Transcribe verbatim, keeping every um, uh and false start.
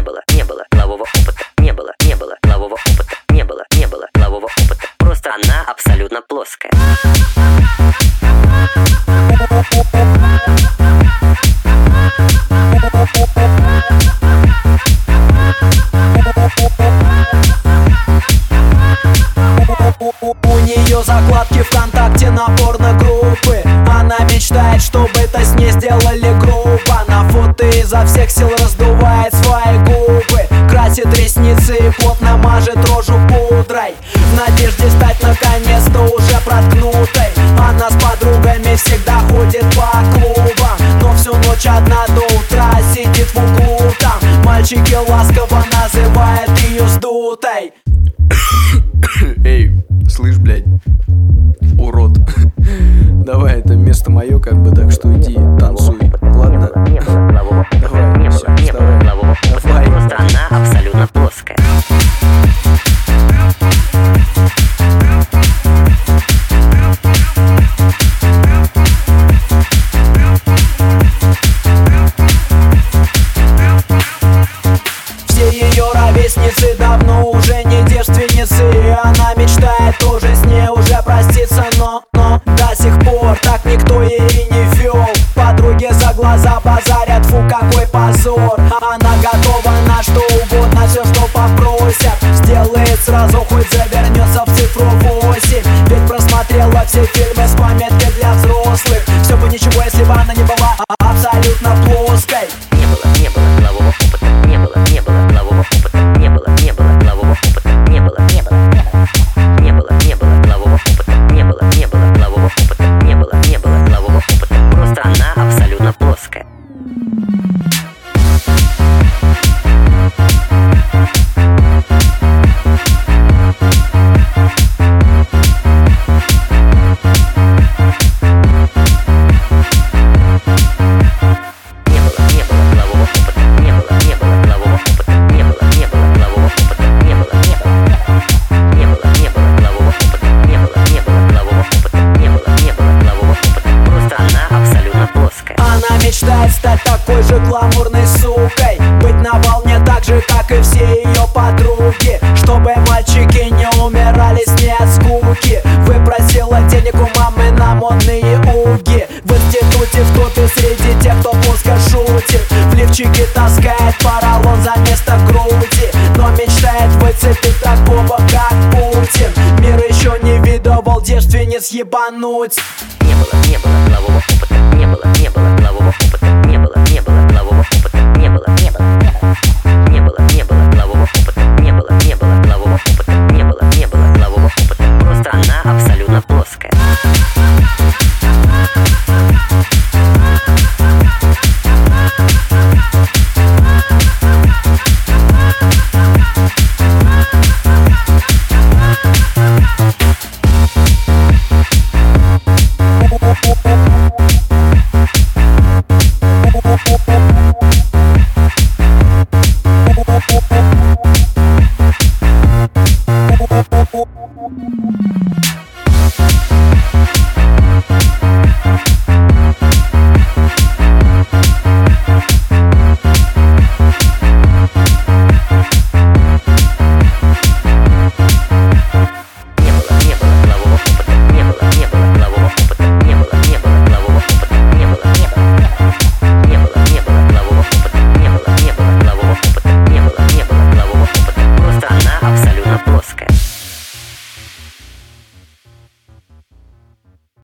было, не было полового опыта, не было, не было полового опыта, не было, не было полового опыта. Просто она абсолютно плоская. У нее закладки ВКонтакте на порно-группы. Она мечтает, чтобы это с ней сделали грубо. На фото изо всех сил раздувает свои губы, красит ресницы и плотно мажет рожу пудрой, в надежде стать наконец-то уже проткнутой. Она с подругами всегда ходит по клубам, но всю ночь одна до утра сидит в углу там. Мальчики ласково называют ее сдутой. Эй, слышь, блядь, урод. Давай, это место мое, как бы, так что иди, танцуй, ладно? Давай, все, вставай, давай. Просто она абсолютно плоская. Все ее ровесницы давно уже не девственницы, и она мечтает тоже с ней уже проститься, но, но до сих пор так никто ей и не вел. Подруги за глаза базарят, фу, какой позор. Она готова на что угодно, все, что попросят, сделает сразу, хоть завернется в цифру восемь. Ведь просмотрела все фильмы с пометкой для взрослых. Все бы ничего, если бы она не была абсолютно плоской. Не было, не было полового опыта, не было, не было полового опыта, не было, не было полового опыта, не было, не было, не было, не было полового опыта, не было, не было полового опыта, не было, не было полового опыта. Просто она абсолютно плоская. Мечтает стать такой же гламурной сукой, быть на волне так же, как и все ее подруги, чтобы мальчики не умирали с ней от скуки. Выпросила денег у мамы на модные уги, в институте в топе среди тех, кто плоско шутит, в лифчике таскает поролон за место груди, но мечтает выцепить такого, как Путин. Мир еще не видывал девственниц ебануть. Не было, не было полового опыта, не было, не было полового опыта, не было, не было полового опыта, не было, не было, не было, не было полового опыта, не было, не было полового опыта, не было, не было полового опыта. Просто она абсолютно плоская. Просто она абсолютно плоская.